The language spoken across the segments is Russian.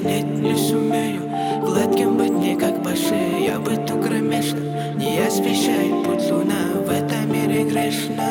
нет, не сумею гладким быть не как по шее. Я быту кромешно, не освещает путь луна, в этом мире грешна.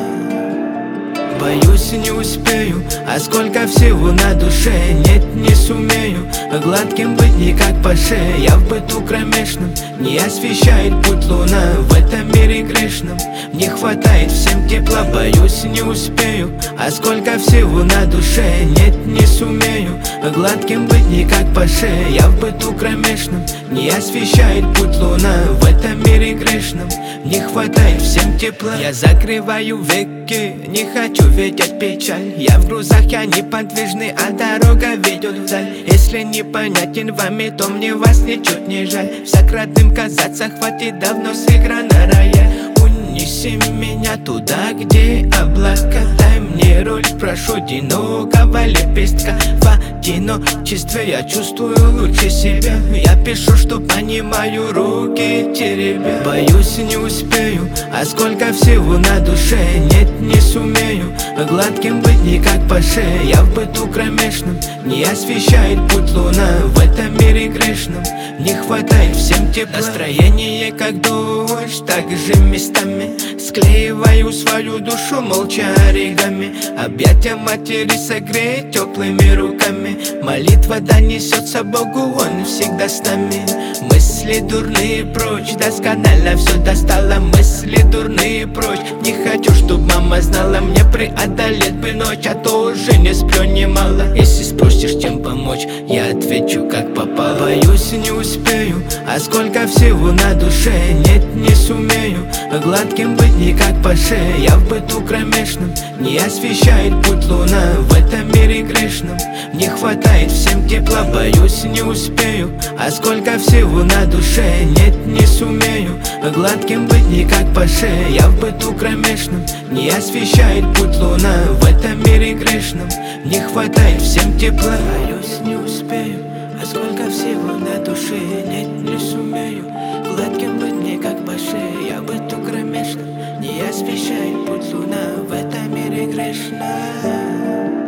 Боюсь, не успею, а сколько всего на душе. Нет, не сумею гладким быть не как по шее. Я в быту кромешном, не освещает путь луна, в этом мире грешном не хватает всем тепла. Боюсь, не успею, а сколько всего на душе. Нет, не сумею гладким быть не как по шее. Я в быту кромешном, не освещает путь луна, в этом мире грешном не хватает всем тепла. Я закрываю веки, не хочу видеть печаль. Я в грузах, я неподвижный, а дорога ведет вдаль. Если непонятен вами, то мне вас ничуть не жаль. Всяк родным казаться хватит, давно сыграно рояль. Унеси меня туда, где облака. Дай мне роль, прошу одинокого лепестка. В одиночестве я чувствую лучше себя. Я пишу, что понимаю, руки теребя. Боюсь, не успею, а сколько всего на душе. Нет, не сумею гладким быть не как по шее. Я в быту кромешном, не освещает путь луна, в этом мире грешном не хватает всем тепла. Настроение как дождь, так же местами склеиваю свою душу молча оригами. Объятия матери согреть теплыми руками. Молитва донесется Богу, Он всегда с нами. Мысли дурные прочь, досконально все достало. Мысли дурные прочь, не хочу, чтоб мама знала. Мне преодолеть бы ночь, а то уже не сплю немало. Если спросишь, чем помочь, я отвечу, как попало. Боюсь, не успею, а сколько всего на душе. Нет, не сумею гладким быть не как по шее. Я в быту кромешном, не освещает путь луна, в этом мире грешном не хватает всем тепла. Боюсь, не успею, а сколько всего на душе. Нет, не сумею гладким быть не как по шее. Я в быту кромешном, не освещает путь луна, в этом мире грешном не хватает всем тепла. Боюсь, не успею, а сколько всего на душе. Нет, не сумею гладким быть не как по шее. Я в быту кромешном, не освещает путь луна, в этом мире грешна.